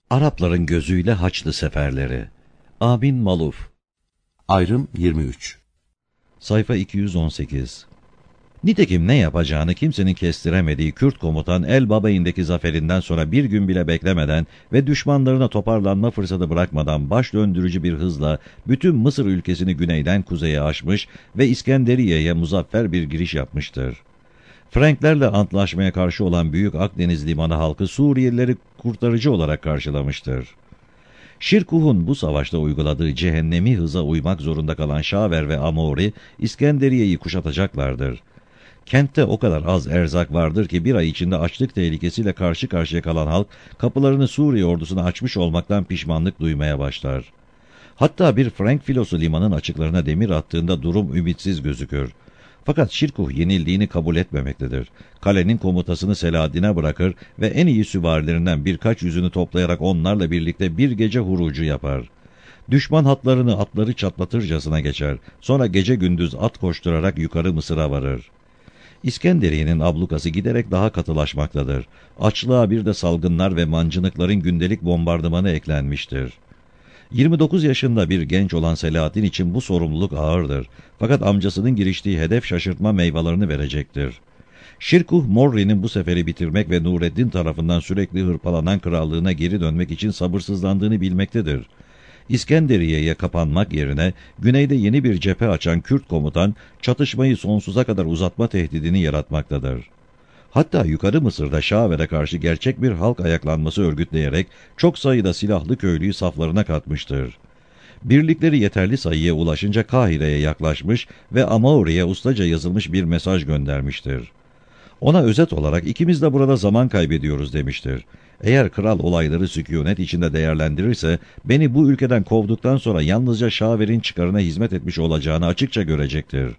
Arapların gözüyle Haçlı seferleri. Amin Maluf. Ayrım 23. Sayfa 218. Nitekim ne yapacağını kimsenin kestiremediği Kürt komutan El Babeyn'deki zaferinden sonra bir gün bile beklemeden ve düşmanlarına toparlanma fırsatı bırakmadan baş döndürücü bir hızla bütün Mısır ülkesini güneyden kuzeye aşmış ve İskenderiye'ye muzaffer bir giriş yapmıştır. Franklerle antlaşmaya karşı olan Büyük Akdeniz limanı halkı Suriyelileri kurtarıcı olarak karşılamıştır. Şirkuh'un bu savaşta uyguladığı cehennemi hıza uymak zorunda kalan Şaver ve Amori, İskenderiye'yi kuşatacaklardır. Kentte o kadar az erzak vardır ki bir ay içinde açlık tehlikesiyle karşı karşıya kalan halk, kapılarını Suriye ordusuna açmış olmaktan pişmanlık duymaya başlar. Hatta bir Frank filosu limanın açıklarına demir attığında durum ümitsiz gözükür. Fakat Şirkuh yenildiğini kabul etmemektedir. Kalenin komutasını Selahaddin'e bırakır ve en iyi süvarilerinden birkaç yüzünü toplayarak onlarla birlikte bir gece hurucu yapar. Düşman hatlarını atları çatlatırcasına geçer. Sonra gece gündüz at koşturarak yukarı Mısır'a varır. İskenderiye'nin ablukası giderek daha katılaşmaktadır. Açlığa bir de salgınlar ve mancınıkların gündelik bombardımanı eklenmiştir. 29 yaşında bir genç olan Selahaddin için bu sorumluluk ağırdır. Fakat amcasının giriştiği hedef şaşırtma meyvelerini verecektir. Şirkuh, Morri'nin bu seferi bitirmek ve Nureddin tarafından sürekli hırpalanan krallığına geri dönmek için sabırsızlandığını bilmektedir. İskenderiye'ye kapanmak yerine güneyde yeni bir cephe açan Kürt komutan, çatışmayı sonsuza kadar uzatma tehdidini yaratmaktadır. Hatta yukarı Mısır'da Şaver'e karşı gerçek bir halk ayaklanması örgütleyerek çok sayıda silahlı köylüyü saflarına katmıştır. Birlikleri yeterli sayıya ulaşınca Kahire'ye yaklaşmış ve Amauri'ye ustaca yazılmış bir mesaj göndermiştir. Ona özet olarak ikimiz de burada zaman kaybediyoruz demiştir. Eğer kral olayları sükûnet içinde değerlendirirse beni bu ülkeden kovduktan sonra yalnızca Şaver'in çıkarına hizmet etmiş olacağını açıkça görecektir.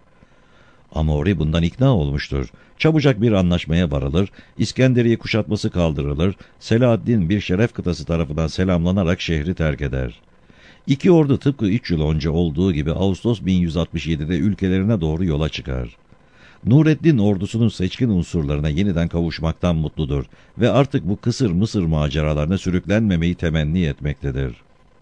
Amori bundan ikna olmuştur. Çabucak bir anlaşmaya varılır, İskenderiye kuşatması kaldırılır, Selahaddin bir şeref kıtası tarafından selamlanarak şehri terk eder. İki ordu tıpkı 3 yıl önce olduğu gibi Ağustos 1167'de ülkelerine doğru yola çıkar. Nureddin ordusunun seçkin unsurlarına yeniden kavuşmaktan mutludur ve artık bu kısır Mısır maceralarına sürüklenmemeyi temenni etmektedir.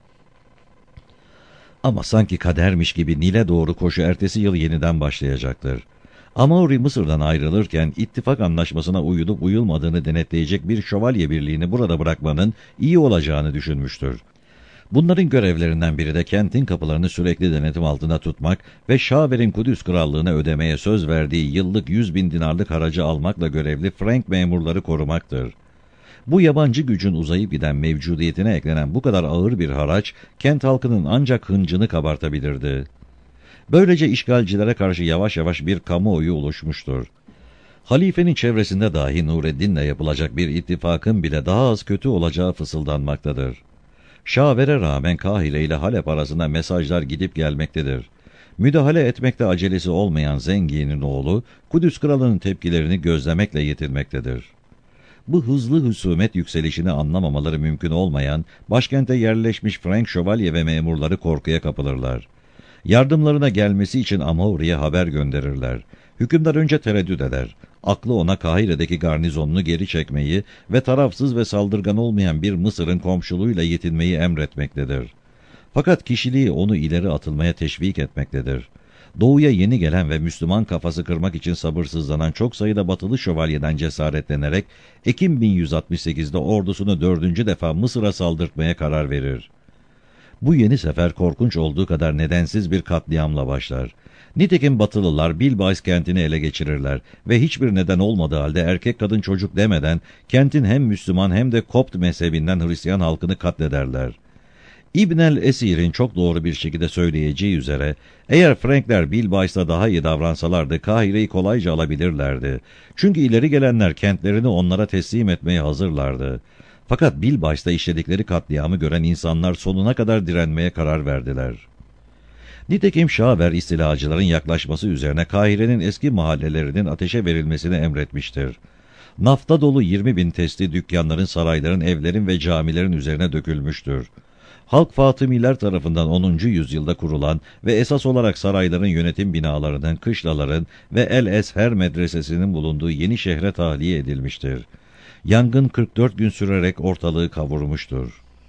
Ama sanki kadermiş gibi Nil'e doğru koşu ertesi yıl yeniden başlayacaktır. Amauri Mısır'dan ayrılırken ittifak anlaşmasına uyulup uyulmadığını denetleyecek bir şövalye birliğini burada bırakmanın iyi olacağını düşünmüştür. Bunların görevlerinden biri de kentin kapılarını sürekli denetim altında tutmak ve Şaver'in Kudüs krallığına ödemeye söz verdiği yıllık 100.000 dinarlık haracı almakla görevli Frank memurları korumaktır. Bu yabancı gücün uzayıp giden mevcudiyetine eklenen bu kadar ağır bir haraç, kent halkının ancak hıncını kabartabilirdi. Böylece işgalcilere karşı yavaş yavaş bir kamuoyu oluşmuştur. Halifenin çevresinde dahi Nureddin'le yapılacak bir ittifakın bile daha az kötü olacağı fısıldanmaktadır. Şaver'e rağmen Kahire ile Halep arasında mesajlar gidip gelmektedir. Müdahale etmekte acelesi olmayan Zengi'nin oğlu, Kudüs kralının tepkilerini gözlemekle yetinmektedir. Bu hızlı husumet yükselişini anlamamaları mümkün olmayan, başkente yerleşmiş Frank şövalye ve memurları korkuya kapılırlar. Yardımlarına gelmesi için Amauri'ye haber gönderirler. Hükümdar önce tereddüt eder. Aklı ona Kahire'deki garnizonunu geri çekmeyi ve tarafsız ve saldırgan olmayan bir Mısır'ın komşuluğuyla yetinmeyi emretmektedir. Fakat kişiliği onu ileri atılmaya teşvik etmektedir. Doğuya yeni gelen ve Müslüman kafası kırmak için sabırsızlanan çok sayıda batılı şövalyeden cesaretlenerek Ekim 1168'de ordusunu 4. defa Mısır'a saldırtmaya karar verir. Bu yeni sefer korkunç olduğu kadar nedensiz bir katliamla başlar. Nitekim Batılılar Bilbais kentini ele geçirirler ve hiçbir neden olmadığı halde erkek kadın çocuk demeden kentin hem Müslüman hem de Kopt mezhebinden Hristiyan halkını katlederler. İbn el-Esir'in çok doğru bir şekilde söyleyeceği üzere, eğer Frankler Bilbais'ta daha iyi davransalardı Kahire'yi kolayca alabilirlerdi. Çünkü ileri gelenler kentlerini onlara teslim etmeye hazırlardı. Fakat Bilbais'ta işledikleri katliamı gören insanlar sonuna kadar direnmeye karar verdiler. Nitekim Şaver istilacıların yaklaşması üzerine Kahire'nin eski mahallelerinin ateşe verilmesini emretmiştir. Nafta dolu 20.000 testi dükkanların, sarayların, evlerin ve camilerin üzerine dökülmüştür. Halk Fatımiler tarafından 10. yüzyılda kurulan ve esas olarak sarayların yönetim binalarının, kışlaların ve El-Esher medresesinin bulunduğu yeni şehre tahliye edilmiştir. Yangın 44 gün sürerek ortalığı kavurmuştur.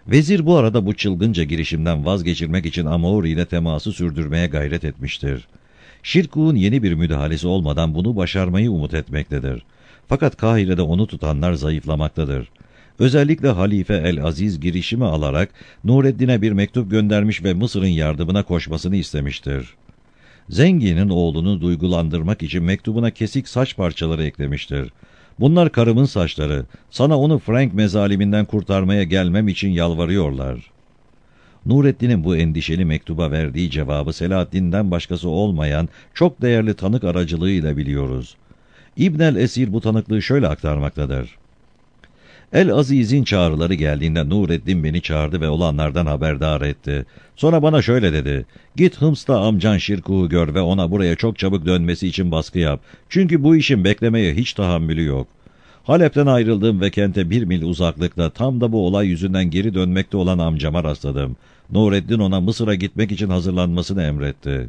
Vezir bu arada bu çılgınca girişimden vazgeçirmek için Amaury ile teması sürdürmeye gayret etmiştir. Şirkuh'un yeni bir müdahalesi olmadan bunu başarmayı umut etmektedir. Fakat Kahire'de onu tutanlar zayıflamaktadır. Özellikle Halife el-Aziz girişimi alarak Nureddin'e bir mektup göndermiş ve Mısır'ın yardımına koşmasını istemiştir. Zenginin oğlunu duygulandırmak için mektubuna kesik saç parçaları eklemiştir. Bunlar karımın saçları, sana onu Frank mezaliminden kurtarmaya gelmem için yalvarıyorlar. Nureddin'in bu endişeli mektuba verdiği cevabı Selahaddin'den başkası olmayan çok değerli tanık aracılığıyla biliyoruz. İbn el-Esir bu tanıklığı şöyle aktarmaktadır. El-Aziz'in çağrıları geldiğinde Nureddin beni çağırdı ve olanlardan haberdar etti. Sonra bana şöyle dedi, git Hıms'ta amcan Şirkuh'u gör ve ona buraya çok çabuk dönmesi için baskı yap. Çünkü bu işin beklemeye hiç tahammülü yok. Halep'ten ayrıldığım ve kente 1 mil uzaklıkta tam da bu olay yüzünden geri dönmekte olan amcama rastladım. Nureddin ona Mısır'a gitmek için hazırlanmasını emretti.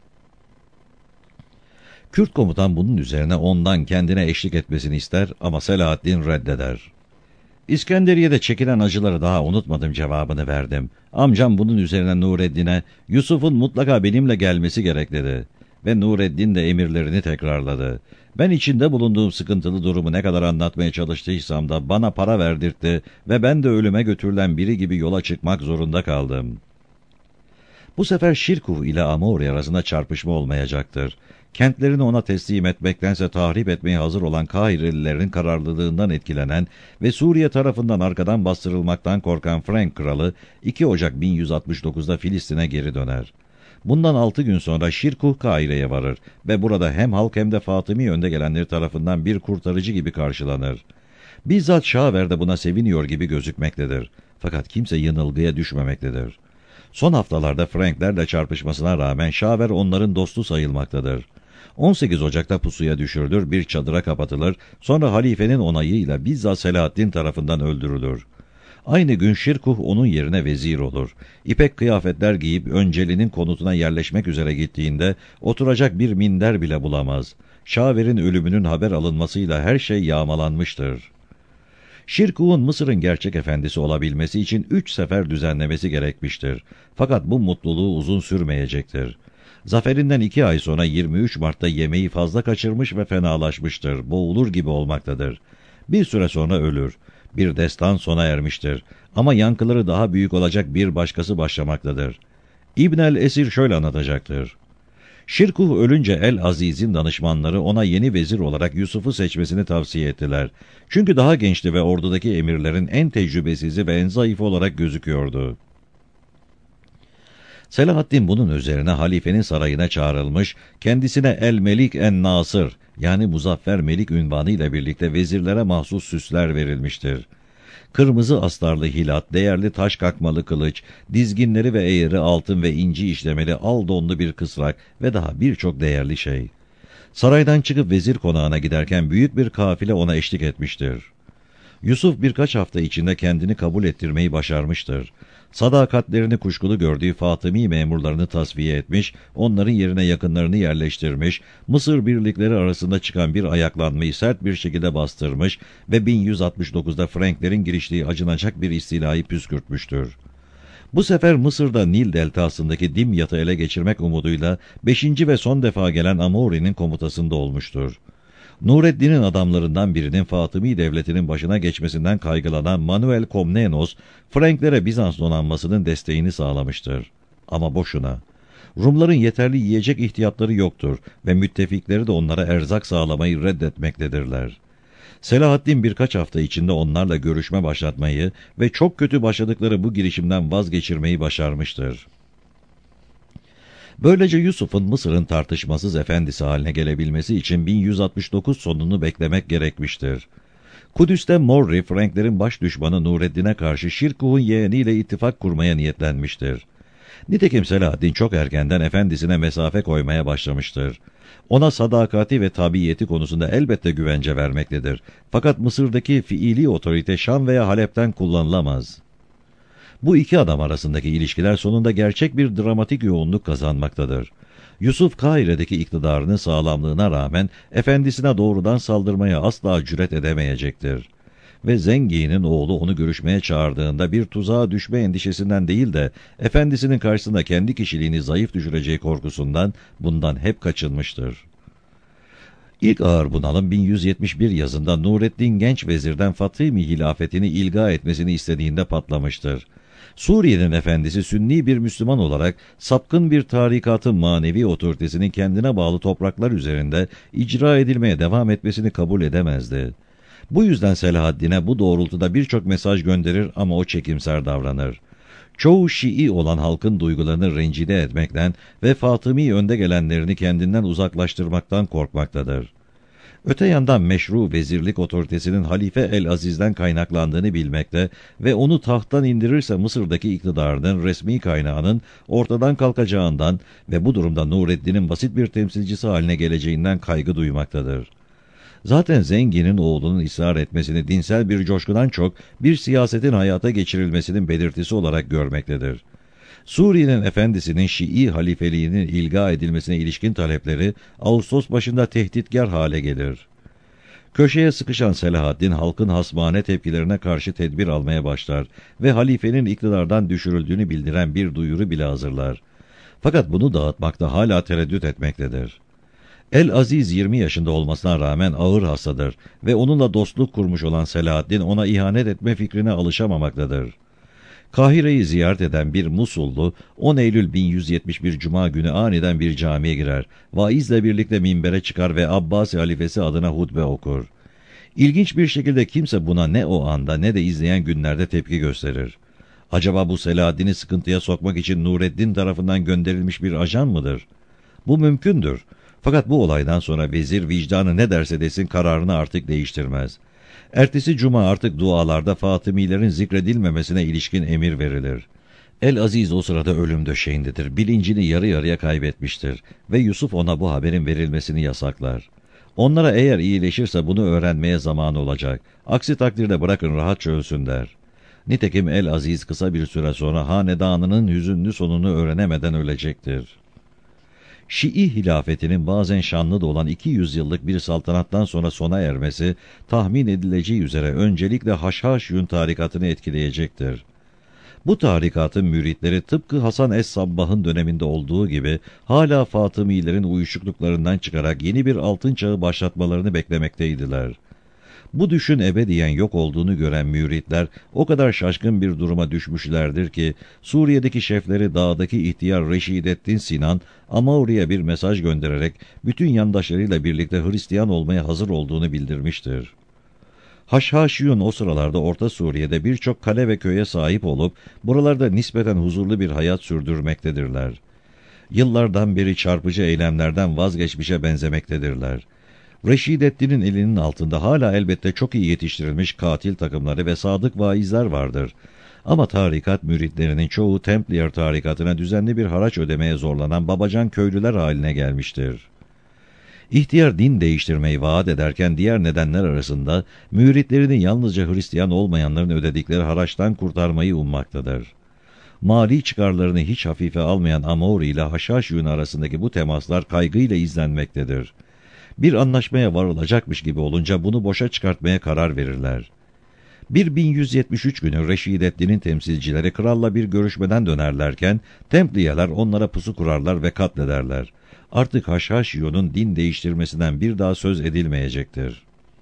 Kürt komutan bunun üzerine ondan kendine eşlik etmesini ister ama Selahaddin reddeder. İskenderiye'de çekilen acıları daha unutmadım cevabını verdim. Amcam bunun üzerine Nureddin'e Yusuf'un mutlaka benimle gelmesi gerek dedi. Ve Nureddin de emirlerini tekrarladı. Ben içinde bulunduğum sıkıntılı durumu ne kadar anlatmaya çalıştıysam da bana para verdirtti ve ben de ölüme götürülen biri gibi yola çıkmak zorunda kaldım. Bu sefer Şirkuh ile Amaury arasında çarpışma olmayacaktır. Kentlerini ona teslim etmektense tahrip etmeye hazır olan Kahirelilerin kararlılığından etkilenen ve Suriye tarafından arkadan bastırılmaktan korkan Frank kralı 2 Ocak 1169'da Filistin'e geri döner. Bundan 6 gün sonra Şirkuh Kahire'ye varır ve burada hem halk hem de Fatımi önde gelenleri tarafından bir kurtarıcı gibi karşılanır. Bizzat Şaver de buna seviniyor gibi gözükmektedir. Fakat kimse yanılgıya düşmemektedir. Son haftalarda Franklerle çarpışmasına rağmen Şaver onların dostu sayılmaktadır. 18 Ocak'ta pusuya düşürülür, bir çadıra kapatılır, sonra halifenin onayıyla bizzat Selahaddin tarafından öldürülür. Aynı gün Şirkuh onun yerine vezir olur. İpek kıyafetler giyip Önceli'nin konutuna yerleşmek üzere gittiğinde oturacak bir minder bile bulamaz. Şaver'in ölümünün haber alınmasıyla her şey yağmalanmıştır. Şirkuh'un Mısır'ın gerçek efendisi olabilmesi için 3 sefer düzenlemesi gerekmiştir. Fakat bu mutluluğu uzun sürmeyecektir. Zaferinden 2 ay sonra 23 Mart'ta yemeği fazla kaçırmış ve fenalaşmıştır. Boğulur gibi olmaktadır. Bir süre sonra ölür. Bir destan sona ermiştir. Ama yankıları daha büyük olacak bir başkası başlamaktadır. İbn el-Esir şöyle anlatacaktır. Şirkuh ölünce el-Aziz'in danışmanları ona yeni vezir olarak Yusuf'u seçmesini tavsiye ettiler. Çünkü daha gençti ve ordudaki emirlerin en tecrübesizi ve en zayıfı olarak gözüküyordu. Selahaddin bunun üzerine halifenin sarayına çağrılmış, kendisine el-Melik en-Nasır yani Muzaffer Melik unvanı ile birlikte vezirlere mahsus süsler verilmiştir. Kırmızı astarlı hilat, değerli taş kakmalı kılıç, dizginleri ve eğri altın ve inci işlemeli al donlu bir kısrak ve daha birçok değerli şey. Saraydan çıkıp vezir konağına giderken büyük bir kafile ona eşlik etmiştir. Yusuf birkaç hafta içinde kendini kabul ettirmeyi başarmıştır. Sadakatlerini kuşkulu gördüğü Fatımi memurlarını tasfiye etmiş, onların yerine yakınlarını yerleştirmiş, Mısır birlikleri arasında çıkan bir ayaklanmayı sert bir şekilde bastırmış ve 1169'da Franklerin giriştiği acınacak bir istilayı püskürtmüştür. Bu sefer Mısır'da Nil deltasındaki Dimyat'ı ele geçirmek umuduyla 5. ve son defa gelen Amaury'nin komutasında olmuştur. Nureddin'in adamlarından birinin Fatımi devletinin başına geçmesinden kaygılanan Manuel Komnenos, Franklere Bizans donanmasının desteğini sağlamıştır. Ama boşuna. Rumların yeterli yiyecek ihtiyatları yoktur ve müttefikleri de onlara erzak sağlamayı reddetmektedirler. Selahaddin birkaç hafta içinde onlarla görüşme başlatmayı ve çok kötü başladıkları bu girişimden vazgeçirmeyi başarmıştır. Böylece Yusuf'un Mısır'ın tartışmasız efendisi haline gelebilmesi için 1169 sonunu beklemek gerekmiştir. Kudüs'te Morri, Franklerin baş düşmanı Nureddin'e karşı Şirkuh'un yeğeniyle ittifak kurmaya niyetlenmiştir. Nitekim Selahaddin çok erkenden efendisine mesafe koymaya başlamıştır. Ona sadakati ve tabiyeti konusunda elbette güvence vermektedir. Fakat Mısır'daki fiili otorite Şam veya Halep'ten kullanılamaz. Bu iki adam arasındaki ilişkiler sonunda gerçek bir dramatik yoğunluk kazanmaktadır. Yusuf Kahire'deki iktidarının sağlamlığına rağmen efendisine doğrudan saldırmaya asla cüret edemeyecektir. ve Zengi'nin oğlu onu görüşmeye çağırdığında bir tuzağa düşme endişesinden değil de efendisinin karşısında kendi kişiliğini zayıf düşüreceği korkusundan bundan hep kaçınmıştır. İlk ağır bunalım 1171 yazında Nureddin genç vezirden Fatımi hilafetini ilga etmesini istediğinde patlamıştır. Suriye'nin efendisi Sünni bir Müslüman olarak sapkın bir tarikatın manevi otoritesinin kendine bağlı topraklar üzerinde icra edilmeye devam etmesini kabul edemezdi. Bu yüzden Selahaddin'e bu doğrultuda birçok mesaj gönderir ama o çekimser davranır. Çoğu Şii olan halkın duygularını rencide etmekten ve Fatımi önde gelenlerini kendinden uzaklaştırmaktan korkmaktadır. Öte yandan meşru vezirlik otoritesinin Halife el-Aziz'den kaynaklandığını bilmekte ve onu tahttan indirirse Mısır'daki iktidarının resmi kaynağının ortadan kalkacağından ve bu durumda Nureddin'in basit bir temsilcisi haline geleceğinden kaygı duymaktadır. Zaten Zengi'nin oğlunun ısrar etmesini dinsel bir coşkudan çok bir siyasetin hayata geçirilmesinin belirtisi olarak görmektedir. Suriye'nin efendisinin Şii halifeliğinin ilga edilmesine ilişkin talepleri Ağustos başında tehditkar hale gelir. Köşeye sıkışan Selahaddin halkın hasmane tepkilerine karşı tedbir almaya başlar ve halifenin iktidardan düşürüldüğünü bildiren bir duyuru bile hazırlar. Fakat bunu dağıtmakta hala tereddüt etmektedir. El-Aziz 20 yaşında olmasına rağmen ağır hastadır ve onunla dostluk kurmuş olan Selahaddin ona ihanet etme fikrine alışamamaktadır. Kahire'yi ziyaret eden bir Musullu 10 Eylül 1171 Cuma günü aniden bir camiye girer, vaizle birlikte minbere çıkar ve Abbasi halifesi adına hutbe okur. İlginç bir şekilde kimse buna ne o anda ne de izleyen günlerde tepki gösterir. Acaba bu Selahaddin'i sıkıntıya sokmak için Nureddin tarafından gönderilmiş bir ajan mıdır? Bu mümkündür. Fakat bu olaydan sonra vezir vicdanı ne derse desin kararını artık değiştirmez. Ertesi cuma artık dualarda Fatımilerin zikredilmemesine ilişkin emir verilir. El-Aziz o sırada ölüm döşeğindedir. Bilincini yarı yarıya kaybetmiştir ve Yusuf ona bu haberin verilmesini yasaklar. Onlara eğer iyileşirse bunu öğrenmeye zaman olacak. Aksi takdirde bırakın rahatça ölsün der. Nitekim El-Aziz kısa bir süre sonra hanedanının hüzünlü sonunu öğrenemeden ölecektir. Şii hilafetinin bazen şanlı da olan 200 yıllık bir saltanattan sonra sona ermesi, tahmin edileceği üzere öncelikle Haşhaşyun tarikatını etkileyecektir. Bu tarikatın müritleri tıpkı Hasan es-Sabbah'ın döneminde olduğu gibi hala Fatımilerin uyuşukluklarından çıkarak yeni bir altın çağı başlatmalarını beklemekteydiler. Bu düşün ebediyen yok olduğunu gören müritler o kadar şaşkın bir duruma düşmüşlerdir ki Suriye'deki şefleri dağdaki ihtiyar Reşidettin Sinan Amauri'ye bir mesaj göndererek bütün yandaşlarıyla birlikte Hristiyan olmaya hazır olduğunu bildirmiştir. Haşhaşiyun o sıralarda Orta Suriye'de birçok kale ve köye sahip olup buralarda nispeten huzurlu bir hayat sürdürmektedirler. Yıllardan beri çarpıcı eylemlerden vazgeçmişe benzemektedirler. Reşidettin'in elinin altında hala elbette çok iyi yetiştirilmiş katil takımları ve sadık vaizler vardır. Ama tarikat müritlerinin çoğu Templier tarikatına düzenli bir haraç ödemeye zorlanan babacan köylüler haline gelmiştir. İhtiyar din değiştirmeyi vaat ederken diğer nedenler arasında müritlerini yalnızca Hristiyan olmayanların ödedikleri haraçtan kurtarmayı ummaktadır. Mali çıkarlarını hiç hafife almayan Amauri ile Haşhaşyun arasındaki bu temaslar kaygıyla izlenmektedir. Bir anlaşmaya varılacakmış gibi olunca bunu boşa çıkartmaya karar verirler. 1173 günü Reşidettin'in temsilcileri kralla bir görüşmeden dönerlerken Templiyeler onlara pusu kurarlar ve katlederler. Artık Haşhaşyun'un din değiştirmesinden bir daha söz edilmeyecektir.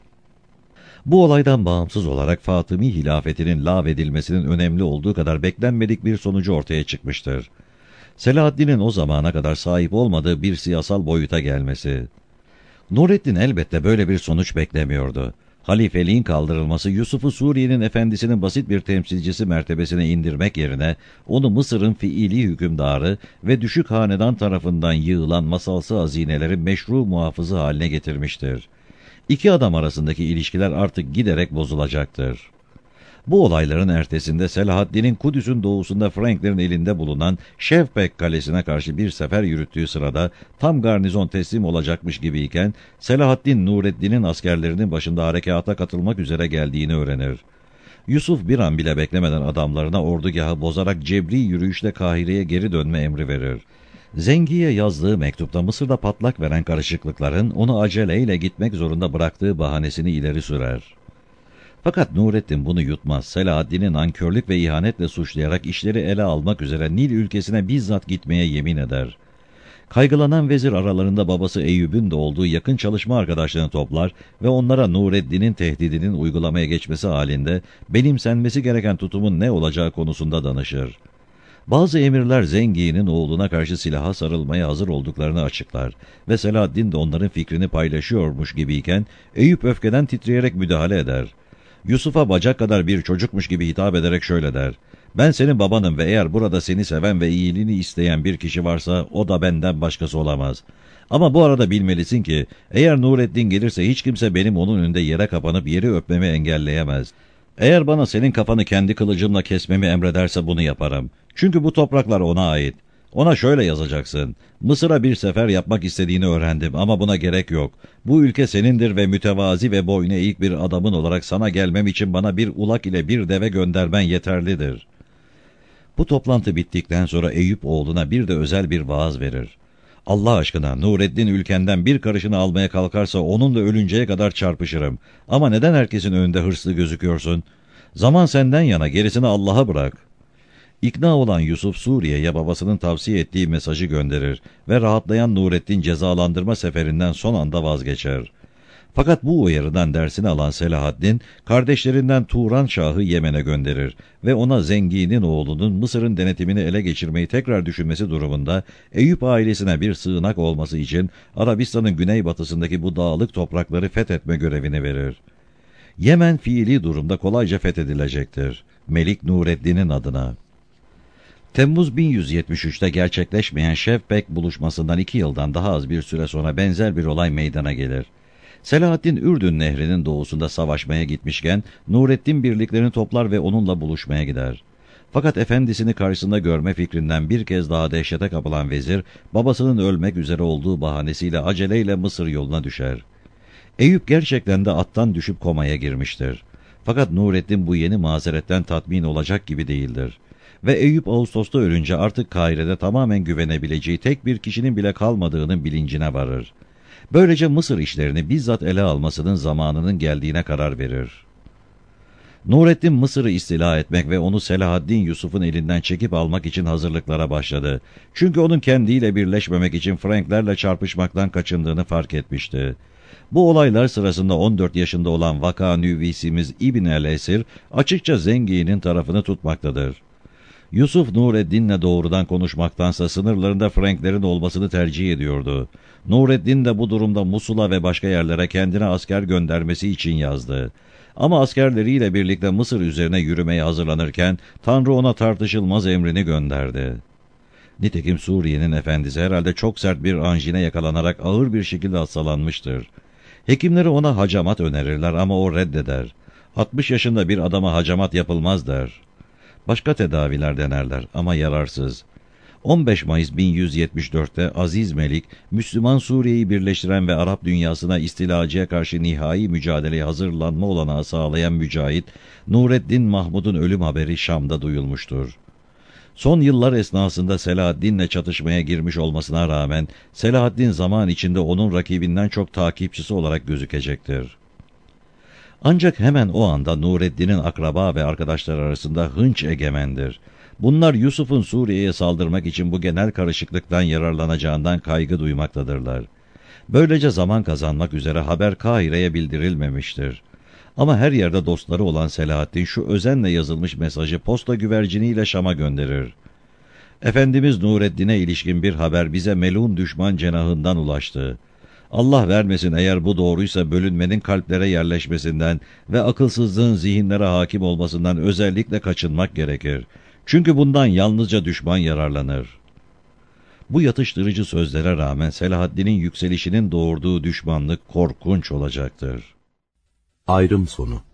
Bu olaydan bağımsız olarak Fatımi hilafetinin lağvedilmesinin önemli olduğu kadar beklenmedik bir sonucu ortaya çıkmıştır. Selahaddin'in o zamana kadar sahip olmadığı bir siyasal boyuta gelmesi. Nureddin elbette böyle bir sonuç beklemiyordu. Halifeliğin kaldırılması Yusuf'u Suriye'nin efendisinin basit bir temsilcisi mertebesine indirmek yerine onu Mısır'ın fiili hükümdarı ve düşük hanedan tarafından yığılan masalsı hazinelerin meşru muhafızı haline getirmiştir. İki adam arasındaki ilişkiler artık giderek bozulacaktır. Bu olayların ertesinde Selahaddin'in Kudüs'ün doğusunda Franklerin elinde bulunan Şevpek kalesine karşı bir sefer yürüttüğü sırada tam garnizon teslim olacakmış gibiyken Selahaddin Nureddin'in askerlerinin başında harekata katılmak üzere geldiğini öğrenir. Yusuf bir an bile beklemeden adamlarına ordugahı bozarak cebri yürüyüşle Kahire'ye geri dönme emri verir. Zengi'ye yazdığı mektupta Mısır'da patlak veren karışıklıkların onu aceleyle gitmek zorunda bıraktığı bahanesini ileri sürer. Fakat Nurettin bunu yutmaz. Selahaddin'i nankörlük ve ihanetle suçlayarak işleri ele almak üzere Nil ülkesine bizzat gitmeye yemin eder. Kaygılanan vezir aralarında babası Eyüp'ün de olduğu yakın çalışma arkadaşlarını toplar ve onlara Nureddin'in tehdidinin uygulamaya geçmesi halinde benimsenmesi gereken tutumun ne olacağı konusunda danışır. Bazı emirler Zengi'nin oğluna karşı silaha sarılmaya hazır olduklarını açıklar ve Selahaddin de onların fikrini paylaşıyormuş gibiyken Eyüp öfkeden titreyerek müdahale eder. Yusuf'a bacak kadar bir çocukmuş gibi hitap ederek şöyle der: "Ben senin babanım ve eğer burada seni seven ve iyiliğini isteyen bir kişi varsa o da benden başkası olamaz. Ama bu arada bilmelisin ki eğer Nureddin gelirse hiç kimse benim onun önünde yere kapanıp yeri öpmemi engelleyemez. Eğer bana senin kafanı kendi kılıcımla kesmemi emrederse bunu yaparım. Çünkü bu topraklar ona ait. Ona şöyle yazacaksın: Mısır'a bir sefer yapmak istediğini öğrendim ama buna gerek yok. Bu ülke senindir ve mütevazi ve boynu eğik bir adamın olarak sana gelmem için bana bir ulak ile bir deve göndermen yeterlidir." Bu toplantı bittikten sonra Eyüp oğluna bir de özel bir vaaz verir. "Allah aşkına Nureddin ülkenden bir karışını almaya kalkarsa onunla ölünceye kadar çarpışırım. Ama neden herkesin önünde hırslı gözüküyorsun? Zaman senden yana, gerisini Allah'a bırak." İkna olan Yusuf Suriye'ye babasının tavsiye ettiği mesajı gönderir ve rahatlayan Nureddin cezalandırma seferinden son anda vazgeçer. Fakat bu uyarıdan dersini alan Selahaddin, kardeşlerinden Turan Şah'ı Yemen'e gönderir ve ona Zengi'nin oğlunun Mısır'ın denetimini ele geçirmeyi tekrar düşünmesi durumunda Eyüp ailesine bir sığınak olması için Arabistan'ın güneybatısındaki bu dağlık toprakları fethetme görevini verir. Yemen fiili durumda kolayca fethedilecektir. Melik Nureddin'in adına. Temmuz 1173'te gerçekleşmeyen Şevbek buluşmasından 2 yıldan daha az bir süre sonra benzer bir olay meydana gelir. Selahaddin Ürdün Nehri'nin doğusunda savaşmaya gitmişken Nureddin birliklerini toplar ve onunla buluşmaya gider. Fakat efendisini karşısında görme fikrinden bir kez daha dehşete kapılan vezir, babasının ölmek üzere olduğu bahanesiyle aceleyle Mısır yoluna düşer. Eyüp gerçekten de attan düşüp komaya girmiştir. Fakat Nureddin bu yeni mazeretten tatmin olacak gibi değildir. Ve Eyüp Ağustos'ta ölünce artık Kahire'de tamamen güvenebileceği tek bir kişinin bile kalmadığının bilincine varır. Böylece Mısır işlerini bizzat ele almasının zamanının geldiğine karar verir. Nureddin Mısır'ı istila etmek ve onu Selahaddin Yusuf'un elinden çekip almak için hazırlıklara başladı. Çünkü onun kendiyle birleşmemek için Franklerle çarpışmaktan kaçındığını fark etmişti. Bu olaylar sırasında 14 yaşında olan vaka nüvisimiz İbn el-Esir açıkça Zengi'nin tarafını tutmaktadır. Yusuf Nureddin'le doğrudan konuşmaktansa sınırlarında Franklerin olmasını tercih ediyordu. Nureddin de bu durumda Musul'a ve başka yerlere kendine asker göndermesi için yazdı. Ama askerleriyle birlikte Mısır üzerine yürümeye hazırlanırken Tanrı ona tartışılmaz emrini gönderdi. Nitekim Suriye'nin efendisi herhalde çok sert bir anjine yakalanarak ağır bir şekilde hastalanmıştır. Hekimleri ona hacamat önerirler ama o reddeder. 60 yaşında bir adama hacamat yapılmaz der. Başka tedaviler denerler ama yararsız. 15 Mayıs 1174'te Aziz Melik, Müslüman Suriye'yi birleştiren ve Arap dünyasına istilacıya karşı nihai mücadeleye hazırlanma olanağı sağlayan mücahit, Nureddin Mahmud'un ölüm haberi Şam'da duyulmuştur. Son yıllar esnasında Selahaddin'le çatışmaya girmiş olmasına rağmen, Selahaddin zaman içinde onun rakibinden çok takipçisi olarak gözükecektir. Ancak hemen o anda Nureddin'in akraba ve arkadaşlar arasında hınç egemendir. Bunlar Yusuf'un Suriye'ye saldırmak için bu genel karışıklıktan yararlanacağından kaygı duymaktadırlar. Böylece zaman kazanmak üzere haber Kahire'ye bildirilmemiştir. Ama her yerde dostları olan Selahaddin şu özenle yazılmış mesajı posta güverciniyle Şam'a gönderir. Efendimiz Nureddin'e ilişkin bir haber bize melun düşman cenahından ulaştı. Allah vermesin eğer bu doğruysa bölünmenin kalplere yerleşmesinden ve akılsızlığın zihinlere hakim olmasından özellikle kaçınmak gerekir. Çünkü bundan yalnızca düşman yararlanır. Bu yatıştırıcı sözlere rağmen Selahaddin'in yükselişinin doğurduğu düşmanlık korkunç olacaktır. Ayrım sonu.